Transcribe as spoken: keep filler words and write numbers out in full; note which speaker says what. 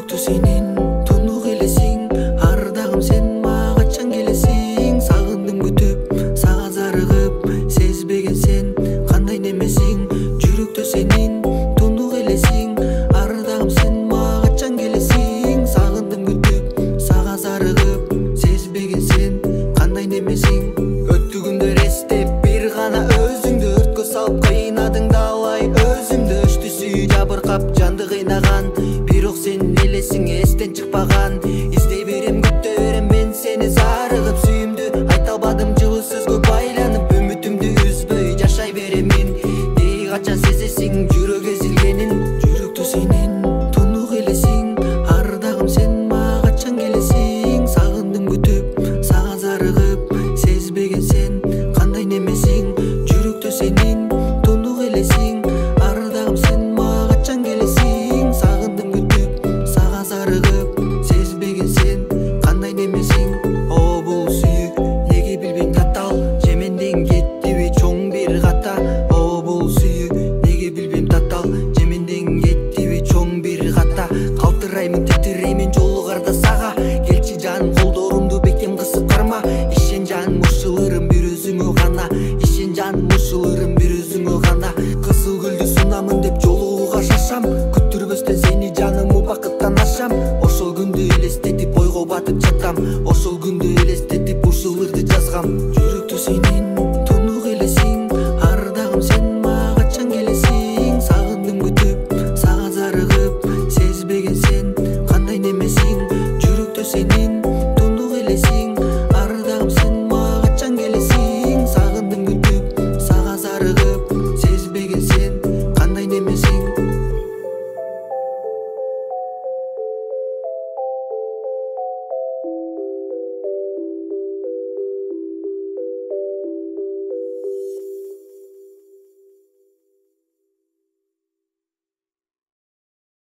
Speaker 1: жүрөктү сенин тунук элесиң, ар дагым сен мага качан келесиң? Сагындым күтүп, сага зарыгып, сезбеген сен кандай немесиң? Жүрөктү сенин тунук элесиң, ар дагым сен мага качан келесиң? Сагындым күтүп, сага зарыгып, сезбеген сен кандай немесиң? Өттү күндөр эстеп бир гана өзүңдү өрткө салып кыйнадың далай өзүңдү. Өчтүсү жабыркап жанды кыйнаган, бирок сен элесиң эстен чыкпаган. Издей берем, күтө берем мен сени зарыгып, сүйүмдү айта албадым жылы сөзгө байланып. Үмүтүмдү үзбөй жашай беремин, дей качан сезесиң жүрөк эзилгенин? Жүрөктү сенин тунук элесиң, ар дагым сен мага качан келесиң? Сагындым күтүп, сага зарыгып, сезбеген сен кандай немесиң? Жүрөктү сенин тунук элесиң, ар дагым сен мага качан келесиң? Сагындым күтүп, сага зарыгып, сезбеген сен кандай немесиң? О бул сүйүк неге билбейм татал, жеменден кеттиби чоң бир ката? О бул сүйүк неге билбейм татал, жеменден кеттиби чоң бир ката? Калтыраймын, титиреймин жолугарда сага, келчи жаным колдорумду бекем кысып карма. Ишен жаным ушул ырым бир өзүңө гана, ишен жаным ушул ырым бир өзүңө гана. Кызыл гүлдү сунамын деп жолугууга шашам, күттүрбөстөн сени жаным убакыттан ашам. Ошол күндү элестетип ойго батып жатам, ошол күндү элестетип ушул ырды жазгам. Жүрөктү сенин тунук элесиң, ар дагым сен мага качан келесиң? Сагындым күтүп, сага зарыгып, сезбеген сен кандай немесиң? Жүрөктү сенин